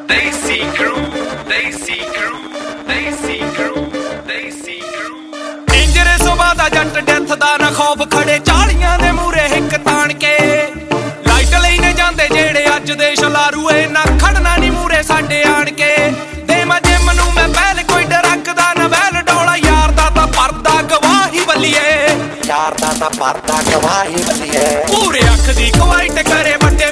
Desi crew, Desi crew, Desi crew, Desi crew। ਇੰਜਰੇ ਸੁਭਾ ਦਾ ਜੱਟ death ਦਾ ਨਾ ਖੌਫ ਖੜੇ 40 ਦੇ ਮੂਰੇ ਹਿੱਕ ਤਾਣ ਕੇ ਲਾਈਟ ਲੈਣੇ ਜਾਂਦੇ ਜਿਹੜੇ ਅੱਜ ਦੇ ਸ਼ਲਾਰੂਏ ਨਾ ਖੜਨਾ ਨੀ ਮੂਰੇ ਸਾਡੇ ਆਣ ਕੇ ਦੇ ਮੈਂ ਜਿਮ ਨੂੰ ਮੈਂ ਪਹਿਲ ਕੋਈ ਡਰਕਦਾ ਨਾ ਵੈਲ ਡੋਲਾ ਯਾਰ ਦਾ ਤਾਂ ਪਰਦਾ ਗਵਾਹੀ ਬੱਲੀਏ ਯਾਰ ਦਾ ਤਾਂ ਪਰਦਾ ਗਵਾਹੀ ਬੱਲੀਏ ਪੂਰੇ ਅੱਖ ਦੀ ਕਵਾਈਟ ਕਰੇ